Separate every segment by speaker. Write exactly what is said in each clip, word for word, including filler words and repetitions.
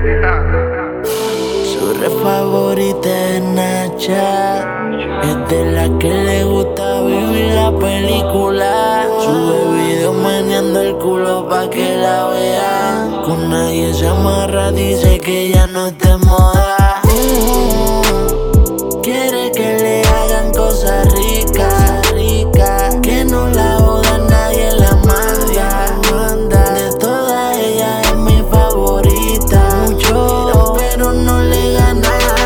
Speaker 1: Su re favorita es Nacha. Es de la que le gusta vivir la película. Sube videos meneando el culo pa' que la vean. Con nadie se amarra, dice que ya no está de moda. Mm, quiere que le hagan cosas ricas, ricas. Que no la joda, nadie la manda, manda. De todas ellas es mi favorita. Mucho, pero no le gana.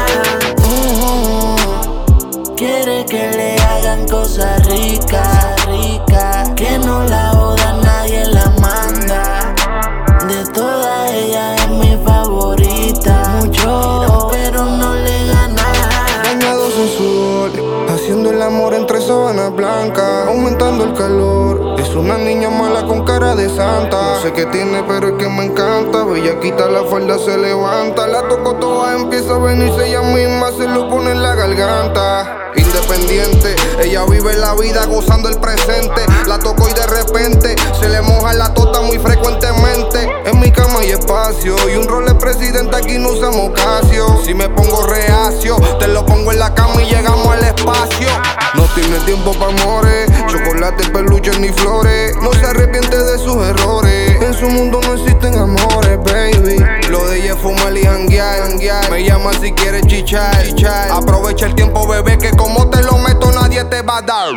Speaker 1: Mm, quiere que le hagan cosas ricas, ricas. Que no la joda, nadie la manda. De todas ellas es mi favorita. Mucho, pero no le gana.
Speaker 2: Bañados en sudor, haciendo el amor entre sábanas blancas, aumentando el calor. Es una niña mala con cara de santa. No sé qué tiene, pero es que me encanta. Bella quita la falda, se levanta. La toco toda, empieza a venirse ella misma, se lo pone en la garganta. Independiente, ella vive la vida gozando el presente. La toco y de repente se le moja la tota muy frecuentemente. En mi cama hay espacio y un rol de presidente, aquí no usamos Casio. Si me pongo reacio, te lo pongo en la cama y llegamos al espacio. No tiene tiempo pa' amores, chocolate, peluches ni flores. No se arrepiente de sus errores. En su mundo no existen amores, baby. Lo de ella es fumar y janguear, janguear. Me llama si quieres chichar, chichar. Aprovecha el tiempo, bebé, que como te lo meto nadie te va a dar.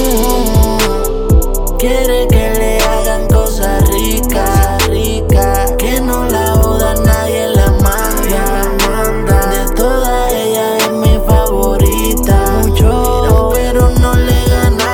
Speaker 1: Mm, quiere que le hagan cosas ricas, ricas. Que no la joda, nadie la manda, manda. De todas ellas es mi favorita. Mucho, pero no le gana.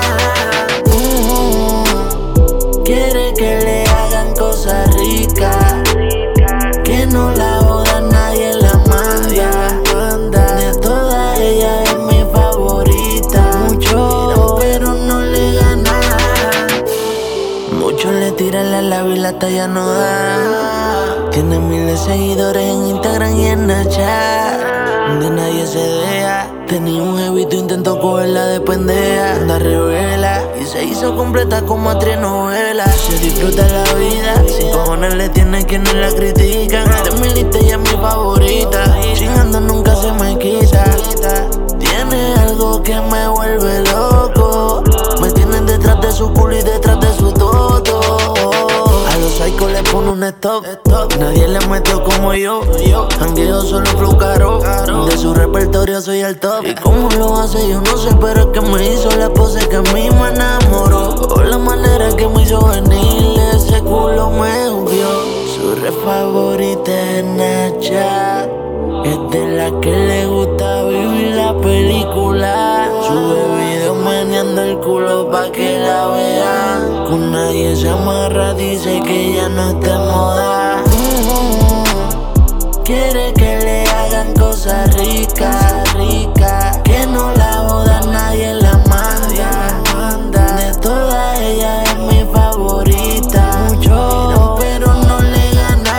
Speaker 1: Mm, quiere que le hagan cosas ricas, que no la joda, nadie la manda, manda. De todas ellas es mi favorita. Mucho, pero no le gana. Muchos le tiran la labia y la talla no da. Tiene miles de seguidores en Instagram y en Snapchat, donde nadie se deja. Tenía un jevito, intentó cogerla de pendeja. Anda revela y se hizo completa como a tres novelas. Se disfruta la vida, sin cojones le tiene quienes la critican. De mi lista ella es mi favorita, chingando nunca se me quita. Tiene algo que me vuelve loco, me tienen detrás de su culo y detrás de su toto. A los psychos le pone un stop, nadie le metió como yo. Jangueo solo flow caro, de su repertorio soy el top. Y cómo lo hace yo no sé, pero es que me hizo la pose que a mí me enamoró. Por la manera que me hizo venir, ese culo me hundió. Su re favorita es Nacha. Es de la que le gusta vivir la película. Sube videos meneando el culo pa' que la vean. Con nadie se amarra, dice que ya no está de moda. Mm, quiere que le hagan cosas ricas, ricas. Que no la joda, nadie la manda, manda. De todas ellas es mi favorita. Mucho, pero no le gana.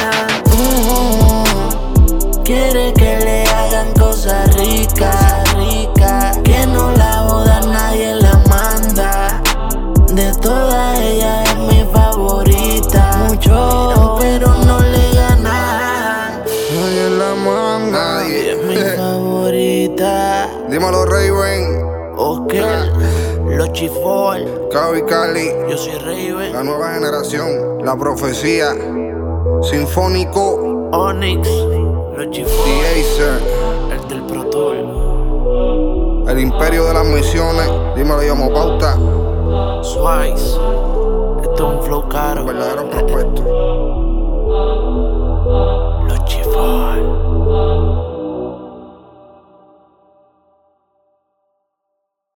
Speaker 1: Mm, quiere que le hagan cosas ricas, ricas. Que no la joda, nadie la manda. De todas ellas es mi favorita. Mucho, pero no le gana.
Speaker 2: Nadie la manda, nadie.
Speaker 1: Es mi favorita.
Speaker 2: Dímelo, Raven.
Speaker 1: Ok, los Chifol.
Speaker 2: Cavi Cali,
Speaker 1: Yo soy Raven.
Speaker 2: la nueva generación, la profecía, Sinfónico,
Speaker 1: Onyx, los Chifol.
Speaker 2: The Acer,
Speaker 1: El del Pro Tour.
Speaker 2: el imperio de las misiones. Dímelo, llamo pauta.
Speaker 1: Swice. Esto es un flow caro.
Speaker 2: Verdadero